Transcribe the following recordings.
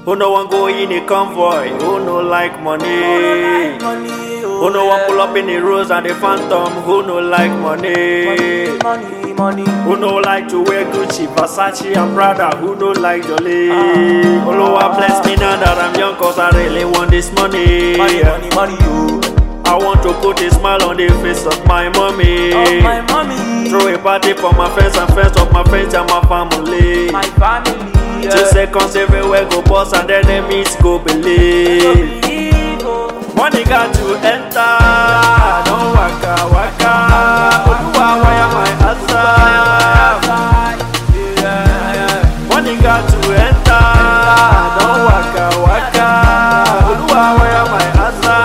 Who no one go in a convoy? Who no like money? Who no one pull up in the Rose and the Phantom? Who no like money? Who no like to wear Gucci, Versace and Prada? Who no like Jolie? Olowa bless me now that I'm young, cause I really want this money. I want to put a smile on the face of my mommy. Throw a party for my friends and friends of my friends and my family. 2 seconds everywhere go boss and then enemies go believe. Money got to enter, don't waka waka. Oluwa wire my answer. Money got to enter, don't waka waka. Oluwa wire my answer.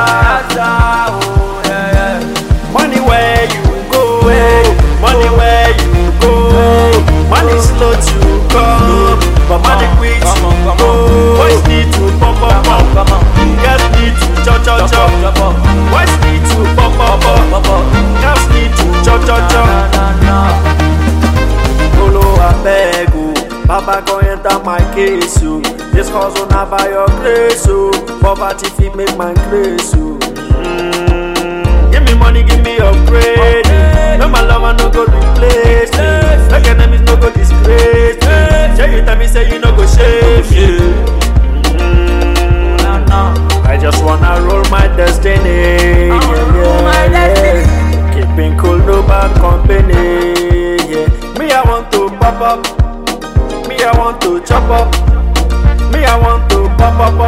Money where you go, money where you go. Money slow to come, but money quick to go. Boys need to pump up, girls need to chop chop chop. Boys need to pump up, girls need to chop chop chop. Olo abeg o, Baba go enter my case o. This hustle na by your grace o. Poverty fit make man craze o. Give me money, give me upgrade. No my lover no go replace me. Make enemies no go disgrace me. Say you tell me say you no go shame me. I just wanna roll my destiny. Keeping cool, no bad company. Yeah. Me I want to pop up. Me I want to chop up. Me I want to pop up.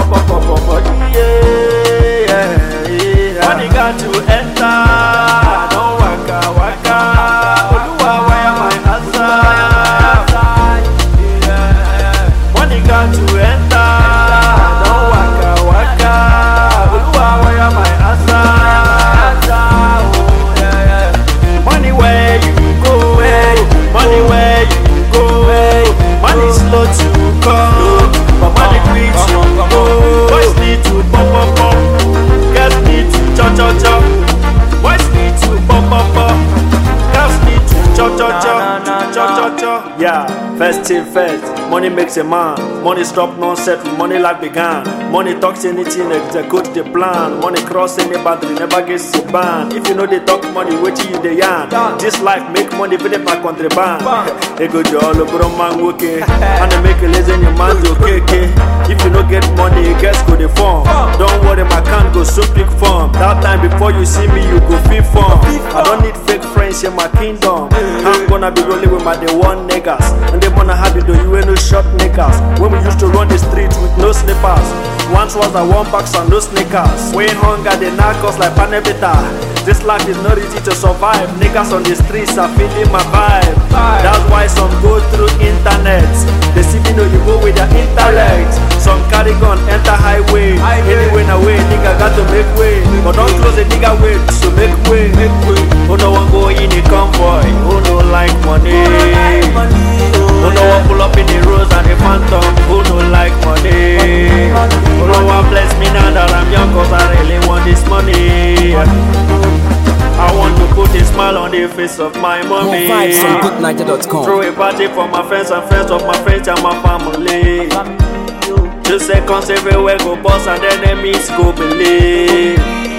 Yeah. Money got to enter, don't waka waka. Oluwa wire my answer. Money got to enter, don't waka waka. Oluwa wire my answer. Money where you go, money where you go. Money slow to come, but money quick to go. Boys need to pump up, girls need to chop chop chop. Boys need to pump up, girls need to chop chop chop, chop chop chop. Yeah, first thing first, money makes a man. Money stop nonsense, money life began. Money talks anything, execute the plan. Money cross any boundary, never gets a ban. If you know they talk money, wait till you the yarn. This life make money, pay them back contraband. They go to all over man okay, and they make a lazy in your man okay. If you don't get money, you guys go the form. Don't worry, my can go so big form. That time before you see me, you go feel form. I don't need fake friends in my kingdom. I'm gonna be rolling with my day one niggas, and they wanna have it though you ain't no short niggas. When we used to run the streets with no slippers, once was I one box and no sneakers. When hunger they knock us like panevita. This life is not easy to survive. Niggas on the streets are feeling my vibe. That's why some go through internet. They see me know you go with their intellect. Some carry gun enter highway. Anyway na way nigga got to make way. But don't close the nigga way to make way. Who no one go in a convoy? Who no like money? Who no one pull up in the Rose and the Phantom? Who no like money? Who no one bless me now that I'm young, cause I really want this money. I want to put a smile on the face of my mommy. Throw a party for my friends and friends of my friends and my family. 2 seconds everywhere go boss and enemies go believe.